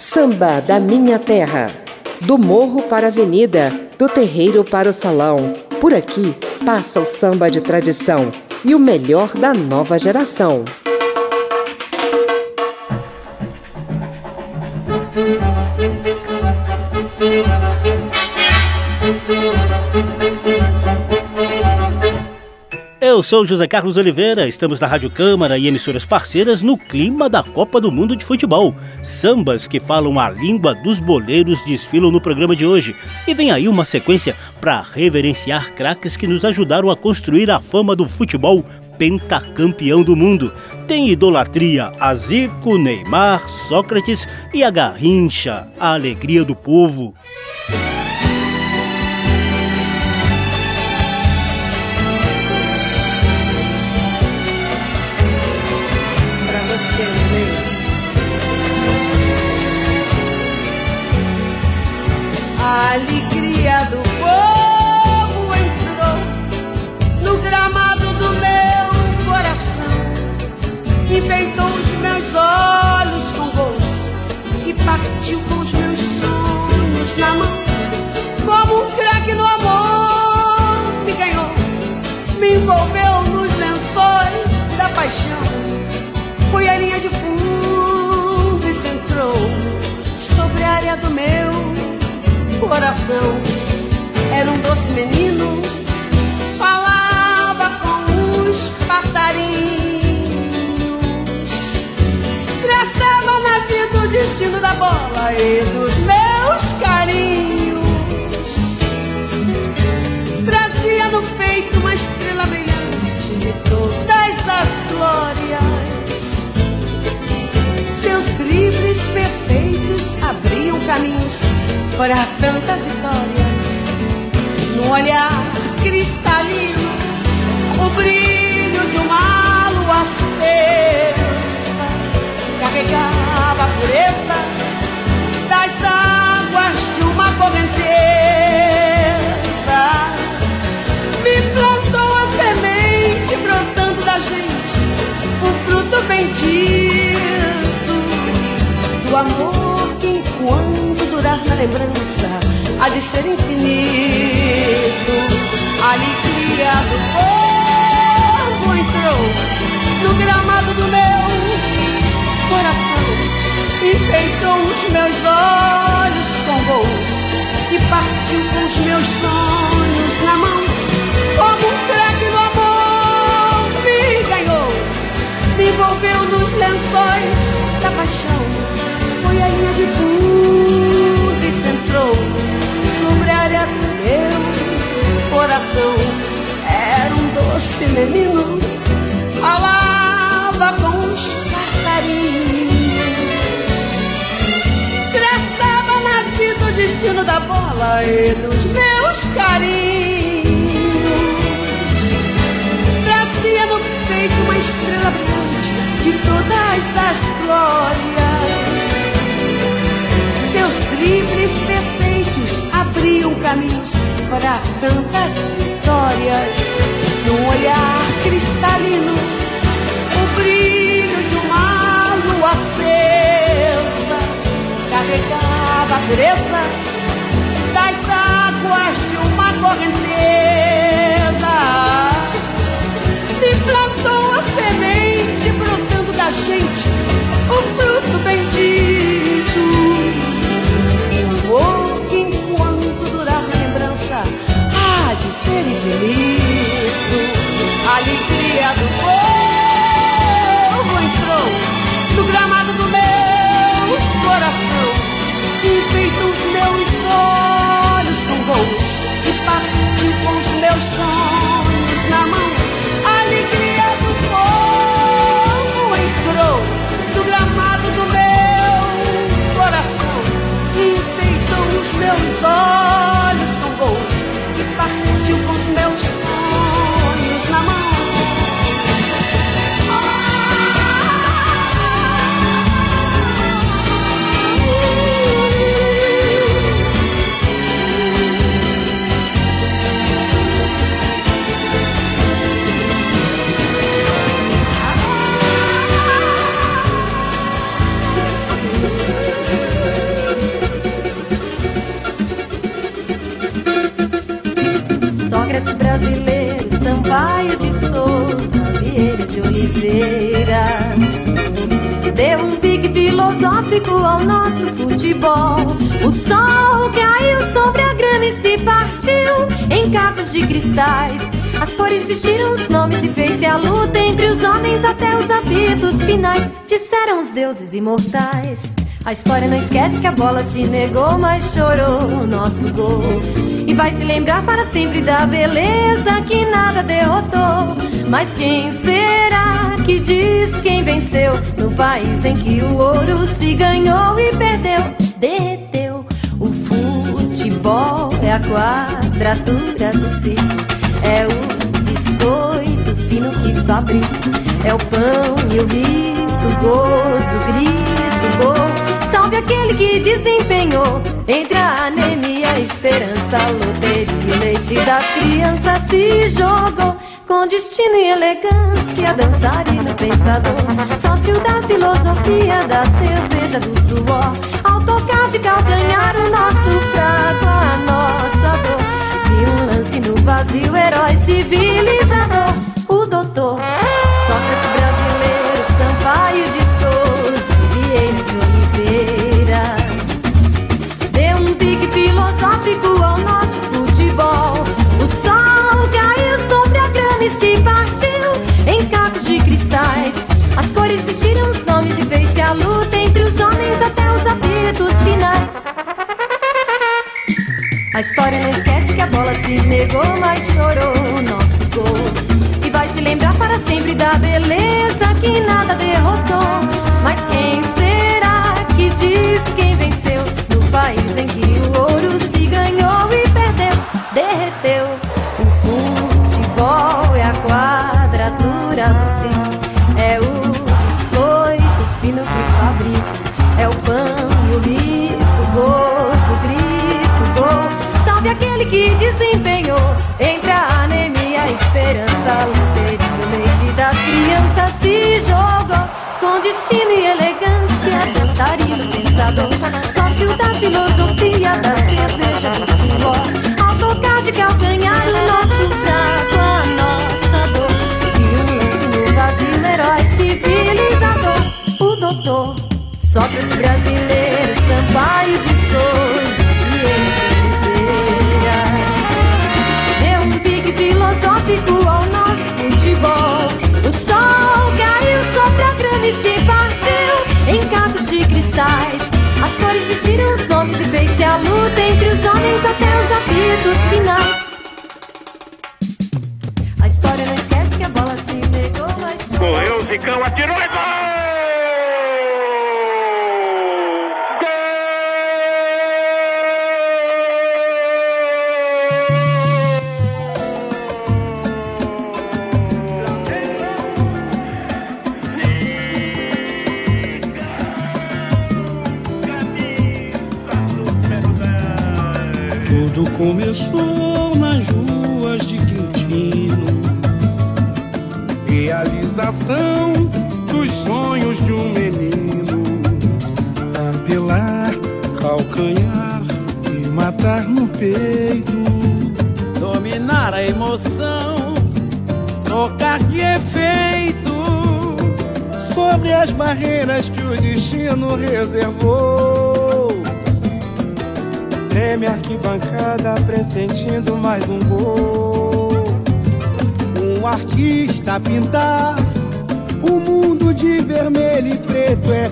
Samba da minha terra. Do morro para a avenida, do terreiro para o salão. Por aqui passa o samba de tradição e o melhor da nova geração. Eu sou José Carlos Oliveira, estamos na Rádio Câmara e emissoras parceiras no clima da Copa do Mundo de Futebol. Sambas que falam a língua dos boleiros desfilam no programa de hoje. E vem aí uma sequência para reverenciar craques que nos ajudaram a construir a fama do futebol pentacampeão do mundo. Tem idolatria a Zico, Neymar, Sócrates e a Garrincha, a alegria do povo. A alegria do povo entrou no gramado do meu coração, enfeitou os meus olhos com gosto e partiu com os meus sonhos na mão. Como um craque no amor me ganhou, me envolveu nos lençóis da paixão. Foi a linha de fundo e centrou sobre a área do meu coração. Era um doce menino, falava com os passarinhos, traçava na vida o destino da bola e dos meus carinhos. Trazia no peito uma estrela brilhante de todas as glórias. Seus dribles perfeitos abriam caminhos para tantas vitórias. No olhar cristalino, o brilho de uma lua acesa carregava a pureza das águas de uma correnteza. Me plantou a semente brotando da gente, o fruto bendito do amor que enquanto durar na lembrança há de ser infinito. A alegria do povo entrou no gramado do meu coração, enfeitou os meus olhos com gosto e partiu com os meus sonhos na mão. Como um craque no amor me ganhou, me envolveu nos lençóis da paixão. Foi a linha de fundo e centrou sobre a área do meu coração. Era um doce menino, falava com os passarinhos, traçava na vida o destino da bola e dos meus carinhos. Trazia no peito uma estrela brilhante de todas as glórias. Seus dribles perfeitos abriam caminhos para tantas vitórias. No olhar cristalino, o brilho de uma lua acesa carregava a pureza das águas de uma correnteza. Me plantou a semente brotando da gente, deu um pique filosófico ao nosso futebol. O sol caiu sobre a grama e se partiu em cacos de cristais. As cores vestiram os nomes e fez-se a luta entre os homens até os apitos finais. Disseram os deuses imortais. A história não esquece que a bola se negou, mas chorou o nosso gol. E vai se lembrar para sempre da beleza que nada derrotou. Mas quem será que diz quem venceu no país em que o ouro se ganhou e perdeu? Derreteu. O futebol é a quadratura do círculo, é o biscoito fino que fabrica, é o pão e o rito, o gozo, o grito, o gol. Salve aquele que desempenhou entre a anemia e a esperança, a loteria, o leite das crianças se jogou. Com destino e elegância, dançarino pensador, sócio da filosofia, da cerveja, do suor. Ao tocar de calcanhar o nosso fraco, a nossa dor, vi um lance no vazio, herói civilizador. O doutor Sócrates brasileiro, Sampaio de Souza, Vieira de Oliveira, deu um pique filosófico ao nosso futebol. O sol caiu sobre a grama e se partiu em cacos de cristais. As cores vestiram os nomes e fez-se a luta entre os homens até os apitos finais. A história não esquece que a bola se negou, mas chorou o nosso gol. E vai se lembrar para sempre da beleza que nada derrotou. Mas quem será que diz quem venceu no país em que o ouro se ganhou e perdeu? Derreteu. O futebol é a quadratura do círculo, é o biscoito fino que fabrica, é o pão e o rito, o gozo, o grito, o gol. Salve aquele que desempenhou entre a anemia e a esperança, a loteria, o leite das crianças se jogou. Com destino e elegância, dançarino pensador, sócio da filosofia, da cerveja, do suor. Ao tocar de calcanhar o nosso fraco, a nossa dor, e um lance no vazio, herói civilizador. O doutor Sócrates brasileiro, Sampaio de Souza, Vieira de Oliveira, deu um pique filosófico ao nosso futebol. O sol caiu sobre a grama e se partiu em cacos de cristais. As cores vestiram os nomes e fez-se a luta entre os homens até os apitos finais. A história não esquece que a bola se negou, mas correu o Zicão, atirou e gol! Tudo começou nas ruas de Quintino, realização dos sonhos de um menino. Apelar, calcanhar e matar no peito, dominar a emoção, tocar de efeito sobre as barreiras que o destino reservou. Treme a arquibancada pressentindo mais um gol. Um artista a pintar o mundo de vermelho e preto é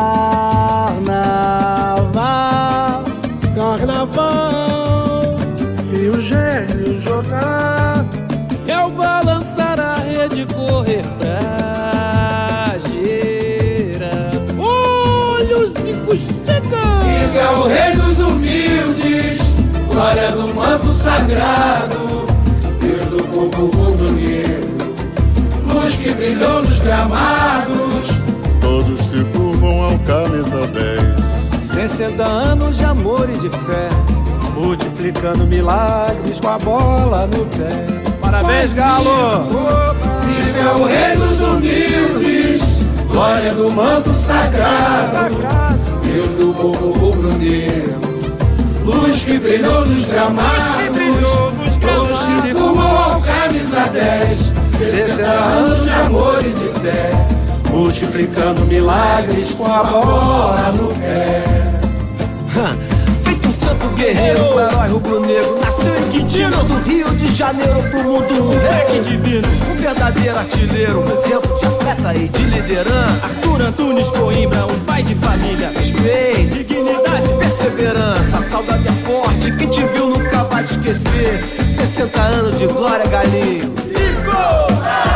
carnaval. Carnaval. E o gênio jogar é o balançar a rede, correr pra gira. Olha o Zico chegando. Zico é o rei dos humildes, glória do manto sagrado, Deus do povo rubro-negro, luz que brilhou nos gramados. Todos se curvam ao camisa 10. 60 anos de amor e de fé, multiplicando milagres com a bola no pé. Parabéns, Galo! Zico é o rei dos humildes, glória do manto sagrado, Deus do povo rubro-negro, luz que brilhou nos gramados. Todos se curvam ao camisa 10. 60 anos de amor e de fé, multiplicando milagres com a bola no pé. Feito um santo guerreiro, um herói rubro-negro, nasceu em Quintino, do Rio de Janeiro pro mundo, um moleque divino, um verdadeiro artilheiro, um exemplo de atleta e de liderança. Arthur Antunes Coimbra, um pai de família, respeito, dignidade, perseverança. A saudade é forte, quem te viu nunca vai te esquecer. 60 anos de glória, Galinho. Zico!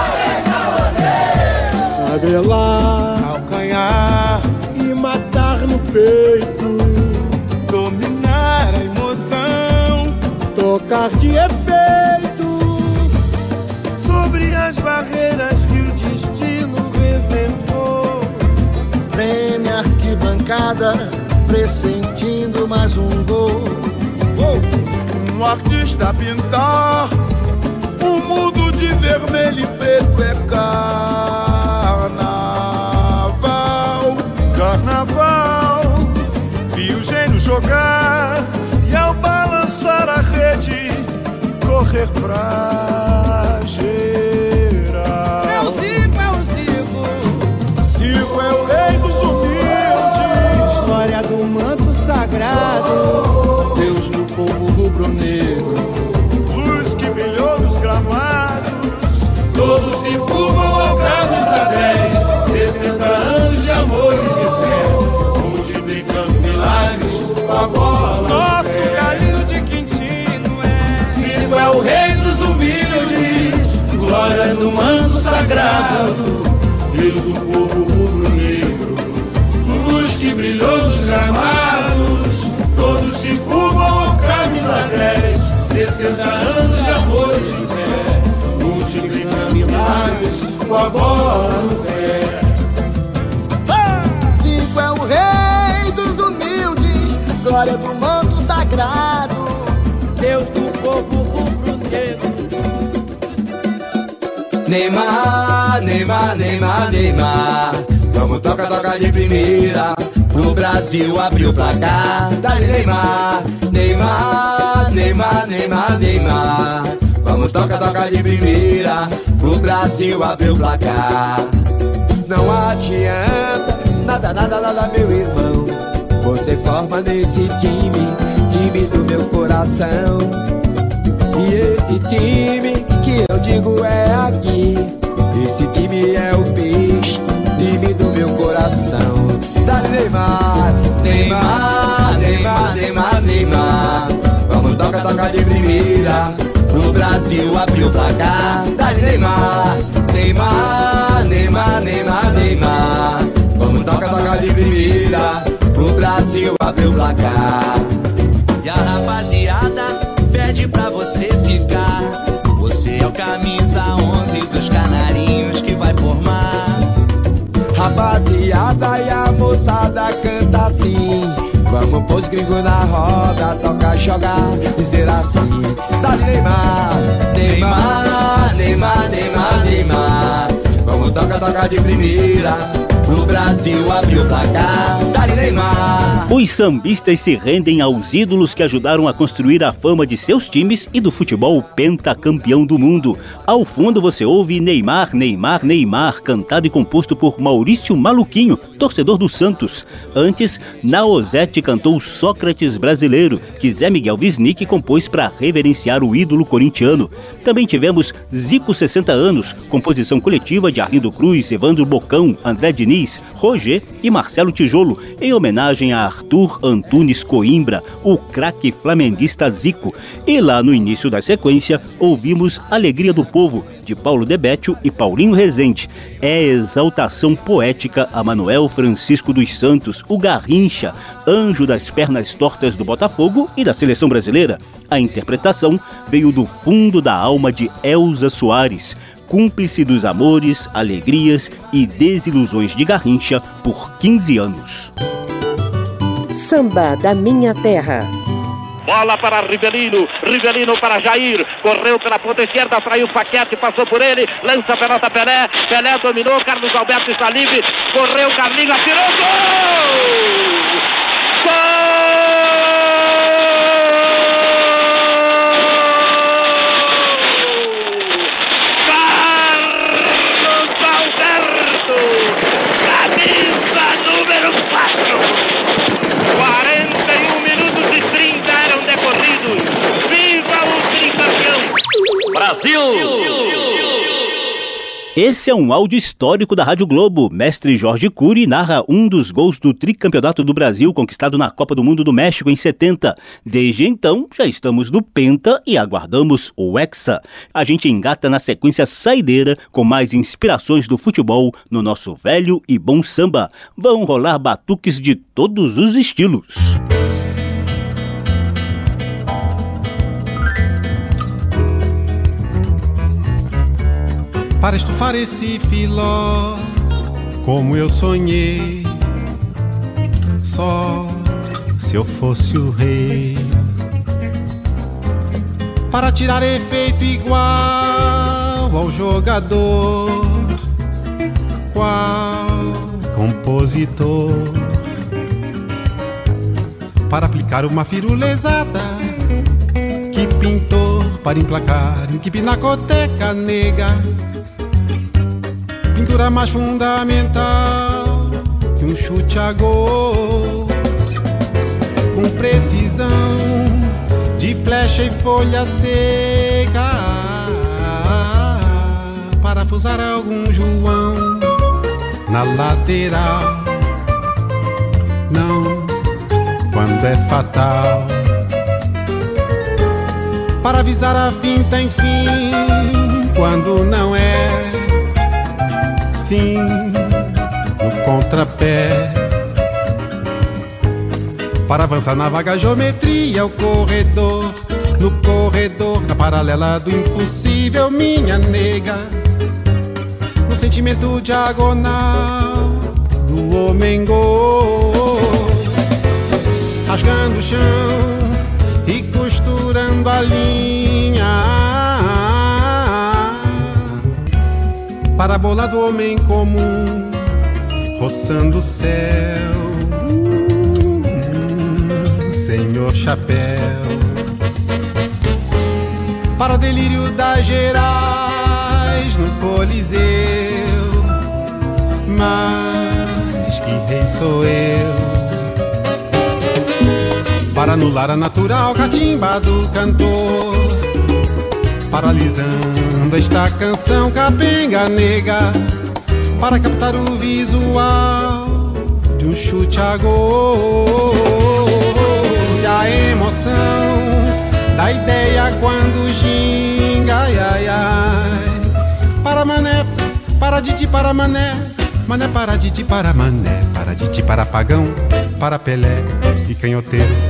Tabelar, calcanhar e matar no peito, dominar a emoção, tocar de efeito sobre as barreiras que o destino reservou. Preme a arquibancada, pressentindo mais um gol. Um artista a pintar o mundo de vermelho e preto é carnaval. Carnaval, vi o gênio jogar e ao balançar a rede correr pra geral. É o Zico, Zico é o rei dos humildes, história do manto sagrado, Deus do povo rubro-negro, luz que brilhou nos gramados, Todos se curvam ao camisa 10, 60 anos de amor e de fé, multiplicando milagres com a bola nosso no pé. Galinho de Quintino é. Zico é o rei dos humildes, glória no manto sagrado, Deus do povo rubro-negro, luz que brilhou nos gramados, todos se curvam ao camisa 10, 60 anos de amor e de fé, multiplicando milagres com a bola no pé. Zico é o rei dos humildes, glória do manto sagrado, Deus do povo rubro-negro. Neymar, Neymar, Neymar, Neymar, vamos toca de primeira, pro Brasil abriu o placar. Dale Neymar, Neymar, Neymar, Neymar, Neymar, vamos toca de primeira, pro Brasil abriu o placar. Não adianta, nada, meu irmão, você forma nesse time do meu coração. E esse time que eu digo é aqui, esse time é o peixe, time do meu coração. Dale Neymar, Neymar, Neymar, Neymar, Neymar, vamos toca de primeira, pro Brasil abriu o placar. Dale Neymar, Neymar, Neymar, Neymar, Neymar, vamos toca de primeira, pro Brasil abriu o placar. E a rapaziada pede pra você ficar, você é o camisa 11 dos canarinhos que vai formar. Rapaziada e a moçada canta assim, vamos pôr os gringos na roda, tocar, jogar, dizer assim. Dale Neymar, Neymar, Neymar, Neymar, Neymar, vamos toca de primeira, pro Brasil abriu o placar. Dale Neymar. Os sambistas se rendem aos ídolos que ajudaram a construir a fama de seus times e do futebol pentacampeão do mundo. Ao fundo você ouve Neymar, Neymar, Neymar, cantado e composto por Maurício Maluquinho, torcedor do Santos. Antes, Naozete cantou Sócrates brasileiro, que Zé Miguel Wisnik compôs para reverenciar o ídolo corintiano. Também tivemos Zico 60 anos, composição coletiva de Arlindo Cruz, Evandro Bocão, André Diniz, Roger e Marcelo Tijolo, em homenagem a Arthur Antunes Coimbra, o craque flamenguista Zico. E lá no início da sequência, ouvimos Alegria do Povo, de Paulo Debétio e Paulinho Rezende. É exaltação poética a Manuel Francisco dos Santos, o Garrincha, anjo das pernas tortas do Botafogo e da seleção brasileira. A interpretação veio do fundo da alma de Elza Soares, cúmplice dos amores, alegrias e desilusões de Garrincha por 15 anos. Samba da Minha Terra. Bola para Rivelino, Rivelino para Jair, correu pela ponta esquerda, atraiu Paquete, passou por ele, lança a pelota Pelé, Pelé dominou, Carlos Alberto está livre, correu Carlinhos, atirou, gol! Carlos Alberto Esse é um áudio histórico da Rádio Globo. Mestre Jorge Cury narra um dos gols do tricampeonato do Brasil conquistado na Copa do Mundo do México em 70. Desde então, já estamos no Penta e aguardamos o Hexa. A gente engata na sequência saideira com mais inspirações do futebol no nosso velho e bom samba. Vão rolar batuques de todos os estilos. Para estufar esse filó, como eu sonhei, só se eu fosse o rei. Para tirar efeito igual ao jogador, qual compositor. Para aplicar uma firulezada, que pintor para emplacar em que pinacoteca nega. Pintura mais fundamental que um chute a gol, com precisão de flecha e folha seca, parafusar algum João na lateral. Não, quando é fatal, para avisar a finta enfim, quando não é. Sim, no contrapé, para avançar na vaga geometria, o corredor, no corredor, na paralela do impossível, minha nega, no sentimento diagonal do homem gol, rasgando o chão e costurando a linha, para a bola do homem comum, roçando o céu, senhor chapéu, para o delírio das Gerais no Coliseu, mas que rei sou eu, para anular a natural catimba do cantor, paralisando esta canção capenga nega, para captar o visual de um chute a gol, e a emoção da ideia quando ginga, ai, ai, ai. Para mané, para Didi, para mané, mané para Didi, para mané, para Didi, para pagão, para Pelé e canhoteiro.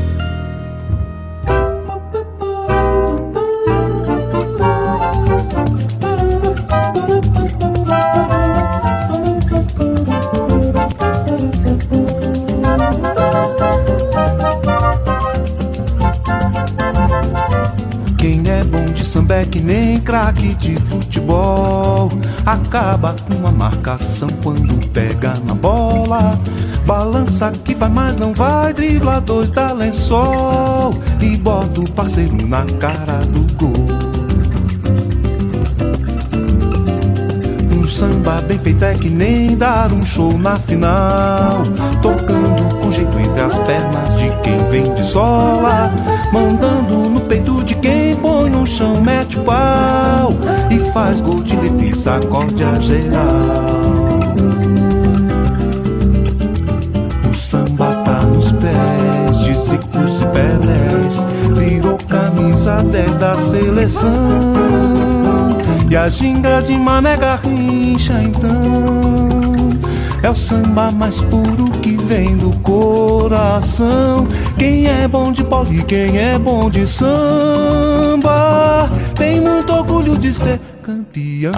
Samba é que nem craque de futebol, acaba com a marcação quando pega na bola, balança que vai mas não vai, dribla dois dá lençol e bota o parceiro na cara do gol. Um samba bem feito é que nem dar um show na final, tocando com jeito entre as pernas de quem vem de sola, mandando no peito de quem põe no chão, mete o pau e faz gol de letra e sacode a geral. O samba tá nos pés de Zicos e Pelés, virou camisa 10 da seleção, e a ginga de Mané Garrincha então é o samba mais puro que vem do coração. Quem é bom de bola e quem é bom de samba tem muito orgulho de ser campeão.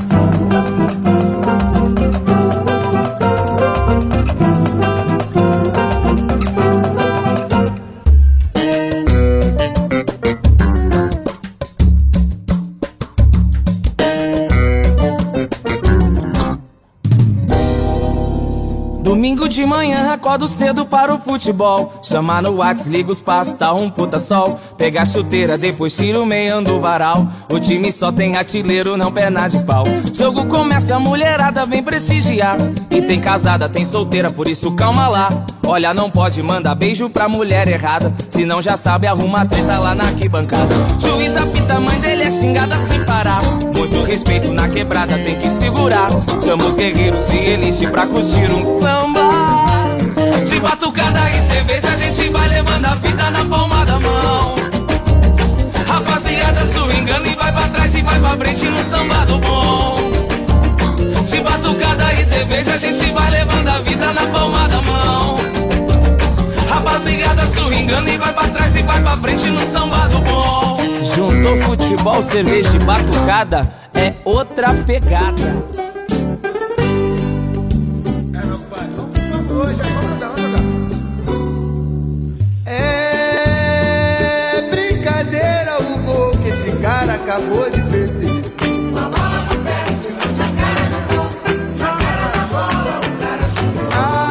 de manhã, acordo cedo para o futebol. Chama no Whats, liga os passos, tá um puta sol. Pega a chuteira, depois tira o meião do varal. O time só tem artilheiro, não perna de pau. Jogo começa, a mulherada vem prestigiar. E tem casada, tem solteira, por isso calma lá. Olha, não pode mandar beijo pra mulher errada, senão já sabe, arruma a treta lá na arquibancada. Juiz apita, mãe dele é xingada sem parar. Muito respeito na quebrada, tem que segurar. Chama os guerreiros de elite pra curtir um samba. De batucada e cerveja a gente vai levando a vida na palma da mão. Rapaziada swingando e vai pra trás e vai pra frente no samba do bom. De batucada e cerveja a gente vai levando a vida na palma da mão. Rapaziada swingando e vai pra trás e vai pra frente no samba do bom. Juntou futebol, cerveja e batucada, é outra pegada. É brincadeira o gol que esse cara acabou de perder. Uma bola no pé, se não te cara no gol. Joga na bola, o cara chutou.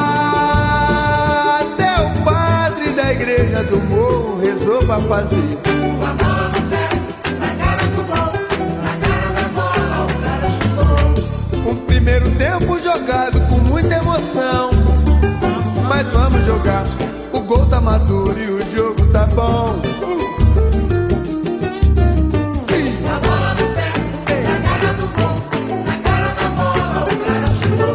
Até o padre da igreja do morro rezou pra fazer. Uma bola no pé, na cara do gol. Na cara da bola, o cara chutou. Um primeiro tempo jogado com muita emoção. Mas vamos jogar, o gol tá maduro e o jogo tá bom. A bola no pé, na cara do gol. Na cara da bola, o cara chutou.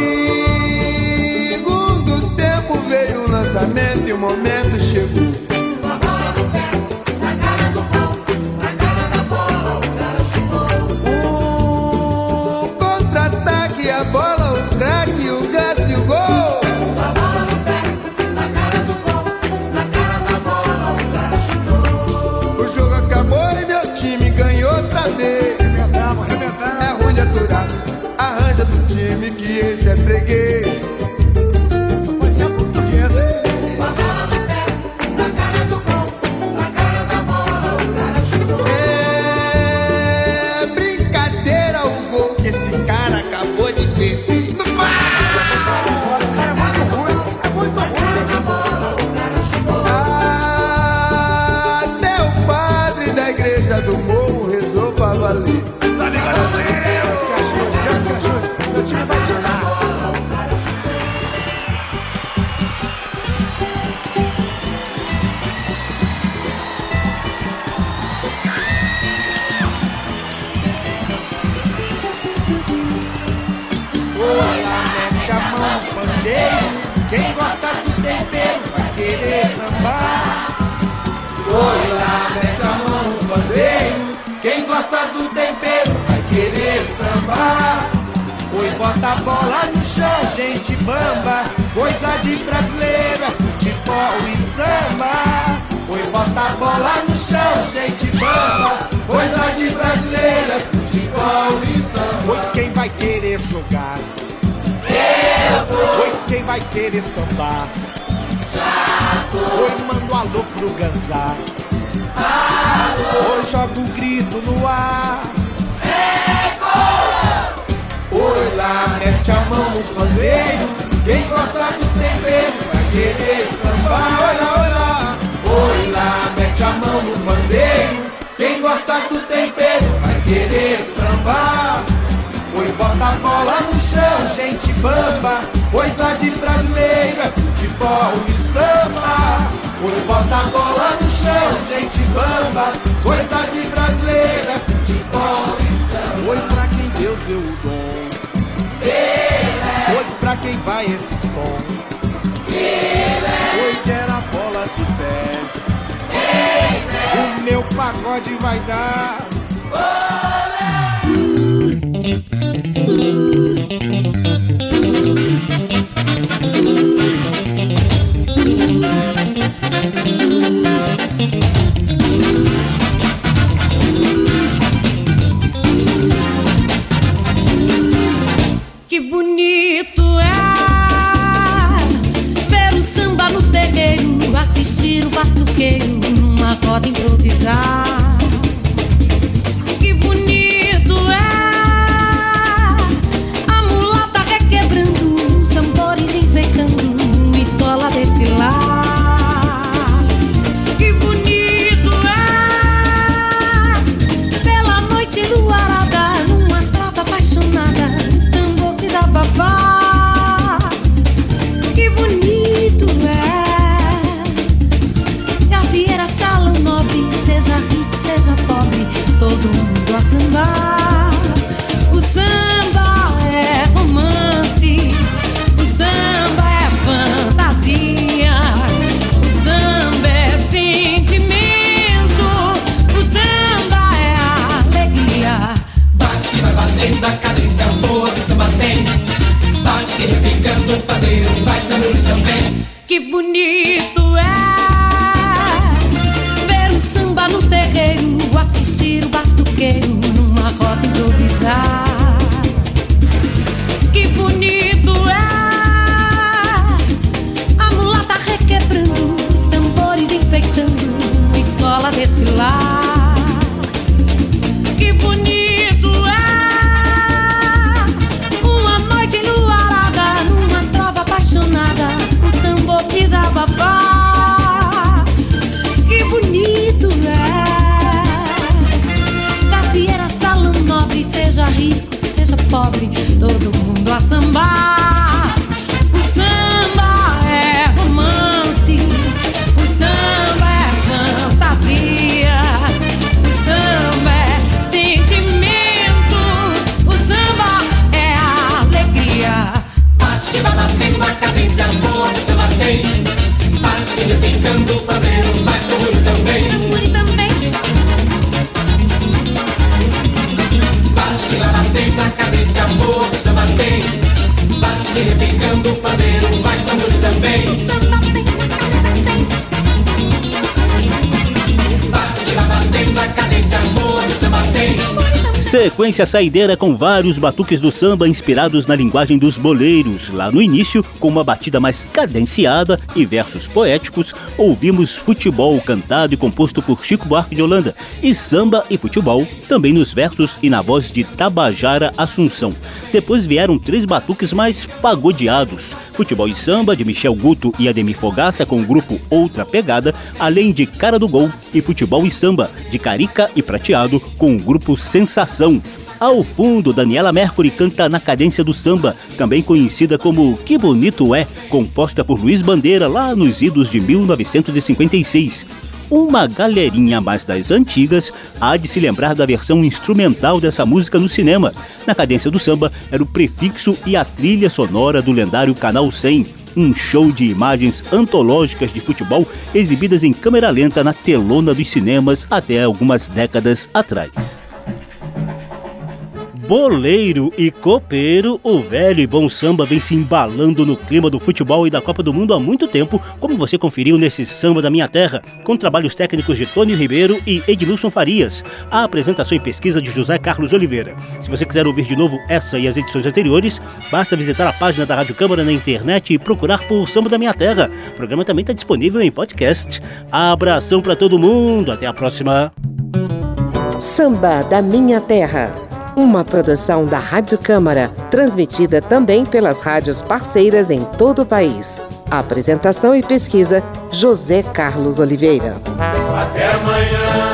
Segundo tempo veio o lançamento e o momento chegou. A bola no pé, na cara do gol. Na cara da bola, o cara chutou. Contra-ataque, a bola, o craque, o gato e o gol. É ruim de aturar, arranja do time que esse é freguês. Só pode ser português, hein? A bola no pé, na cara do gol. Na cara da bola, o cara chutou. É brincadeira o gol que esse cara acabou de perder. Esse cara é muito ruim, é muito ruim. A bola, o cara chutou. Até o padre da igreja do morro rezou pra valer. Tá ligado, Deus que ajude, meu time vai chorar. Olá, mete a mão no pandeiro. Quem gosta do tempero vai querer sambar. Oi lá, mete a mão no pandeiro. Quem gosta do tempero vai querer sambar. Oi, bota a bola no chão, gente bamba. Coisa de brasileira, futebol e samba. Oi, bota a bola no chão, gente bamba. Coisa de brasileira, futebol e samba. Oi, quem vai querer jogar? Eu vou. Oi, quem vai querer sambar? Já tô. Oi, manda um alô pro Ganzá. Oi, joga o grito no ar. Oi lá, mete a mão no pandeiro. Quem gosta do tempero vai querer sambar. Oi lá, oi lá. Oi lá, mete a mão no pandeiro. Quem gosta do tempero vai querer sambar. Oi, bota a bola no chão, gente bamba. Coisa de brasileira, futebol e samba. Oi, bota a bola no chão, gente bamba. Coisa de brasileira, futebol e samba. Oi, pra quem Deus deu o dom. Oi, pra quem vai esse som. Oi, quero a bola de pé. O meu pagode vai dar. Que bonito é ver o samba no terreiro, assistir o batuqueiro numa roda improvisar. Que bonito é a mulata requebrando, os tambores enfeitando Que bonito é ver um samba no terreiro, assistir o batuqueiro numa roda improvisar. Que bonito é a mulata requebrando, os tambores enfeitando, a escola desfilar. Que bonito é uma noite enluarada, numa trova apaixonada, o tambor desabafar. Que bonito é gafieira, salão nobre, seja rico, seja pobre, todo mundo a sambar. O samba é romance, o samba é fantasia, o samba é sentimento, o samba é alegria. Bate que vai batendo a cadência boa do samba tem. Bate que repincando o pandeiro vai tambor também. Tambor também. Bate que vai batendo a cadência boa do samba tem. Bate que repincando o pandeiro vai tambor também. Bate que vai batendo a cadência boa do samba tem. Sequência saideira com vários batuques do samba inspirados na linguagem dos boleiros. Lá no início, com uma batida mais cadenciada e versos poéticos, ouvimos Futebol, cantado e composto por Chico Buarque de Holanda, e Samba e Futebol, também nos versos e na voz de Tabajara Assunção. Depois vieram 3 batuques mais pagodeados: Futebol e Samba, de Michel Guto e Ademir Fogaça, com o grupo Outra Pegada, além de Cara do Gol, e Futebol e Samba, de Carica e Prateado, com o grupo Sensação. Ao fundo, Daniela Mercury canta Na Cadência do Samba, também conhecida como Que Bonito É, composta por Luiz Bandeira lá nos idos de 1956. Uma galerinha mais das antigas há de se lembrar da versão instrumental dessa música no cinema. Na Cadência do Samba era o prefixo e a trilha sonora do lendário Canal 100. Um show de imagens antológicas de futebol exibidas em câmera lenta na telona dos cinemas até algumas décadas atrás. Boleiro e copeiro, o velho e bom samba vem se embalando no clima do futebol e da Copa do Mundo há muito tempo, como você conferiu nesse Samba da Minha Terra, com trabalhos técnicos de Tônio Ribeiro e Edmilson Farias, a apresentação e pesquisa de José Carlos Oliveira. Se você quiser ouvir de novo essa e as edições anteriores, basta visitar a página da Rádio Câmara na internet e procurar por Samba da Minha Terra. O programa também está disponível em podcast. Abração para todo mundo, até a próxima. Samba da Minha Terra, uma produção da Rádio Câmara, transmitida também pelas rádios parceiras em todo o país. Apresentação e pesquisa, José Carlos Oliveira. Até amanhã.